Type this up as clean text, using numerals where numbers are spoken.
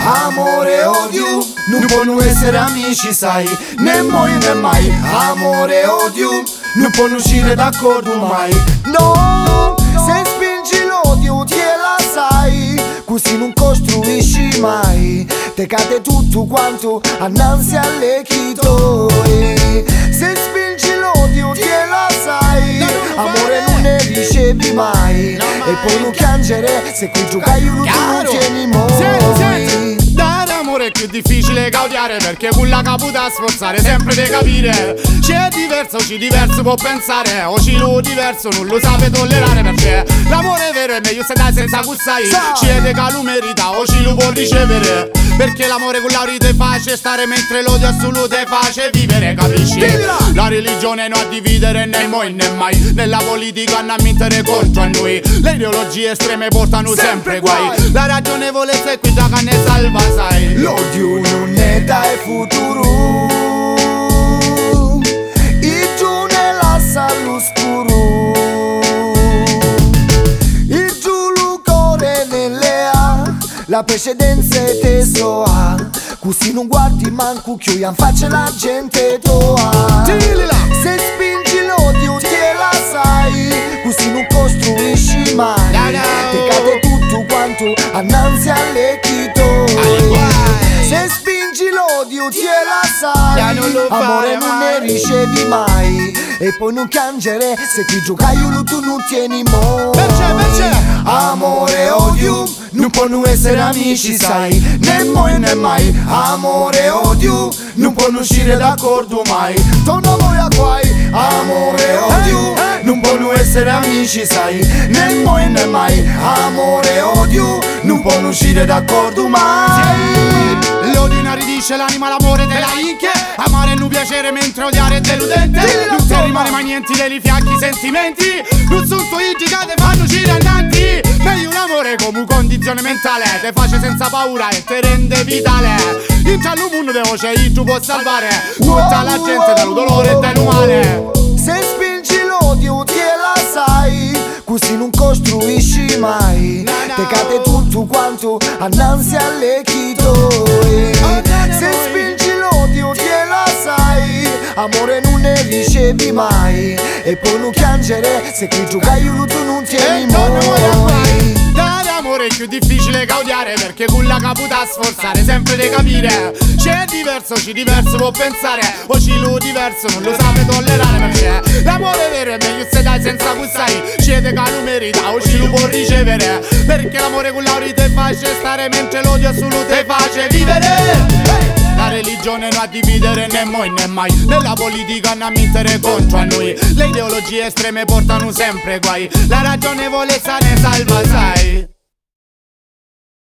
Amore e odio non possono essere amici, sai, né moi né mai. Amore e odio non possono uscire d'accordo mai. No, se spingi l'odio te la sai, così non costruisci mai. Te cade tutto quanto annanzi alle chitoi. Se spingi l'odio te la sai, amore non ne ricevi mai. E poi non piangere se qui giocai non tieni mai. L'amore è più difficile caudiare perché quella caputa sforzare sempre di capire. C'è diverso, ci diverso può pensare, o ci lo diverso non lo sape tollerare. Perché l'amore vero è meglio se dai senza gussai. C'è de che lo merita o ci lo può ricevere. Perché l'amore con l'auri te face stare mentre l'odio assoluto te face vivere, capisci? La religione non a dividere né moi né mai. Nella politica non a mettere contro a noi. Le ideologie estreme portano sempre guai. La ragionevolezza è qui da che ne salva, sai. L'odio non è dai futuro, il giorno lascia all'oscuro, il giù cuore nelle ha, la precedenza è teso ha. Così non guardi manco che io faccia la gente tua. Se spingi l'odio te la sai, così non costruisci mai. Te cade tutto quanto annanzi alle chitoi. Se spingi l'odio te la sai, amore non ne ricevi mai. E poi non piangere se ti giocai tu non tieni mai. Amore e odio non possono essere amici, sai, né moi né mai. Amore e odio non possono uscire d'accordo mai. Torna voi a guai. Amore e odio non possono essere amici, sai, né moi né mai. Amore e odio non possono uscire d'accordo mai. L'odio inaridisce l'anima, l'amore te la inchie. Amare non piacere mentre odiare è deludente. Non ti rimane mai niente dei fianchi sentimenti. Non sono tuoi che te fanno uscire annanti. Meglio un amore come condizione mentale, te face senza paura e te rende vitale. In tal mondo de voce tu può salvare tutta la gente dal dolore e dal male. Se spingi l'odio te la sai, così non costruisci mai. Te cade tutto quanto annanzi alle chitoi. Se spingi l'odio te la sai, amore non ne ricevi mai. E poi non piangere se qui giocai tu non tieni mai. L'amore è più difficile caudiare perché con la caputa sforzare sempre di capire. C'è diverso, ci diverso può pensare, o ci lo diverso non lo sape tollerare. Perché l'amore vero è meglio se dai senza gussai. C'è de che lo merita o ci lo può ricevere. Perché l'amore con l'auri te face stare mentre l'odio assoluto te face vivere. La religione non a dividere né moi né mai. Nella politica non a mettere contro a noi. Le ideologie estreme portano sempre guai. La ragionevolezza ne salva, sai.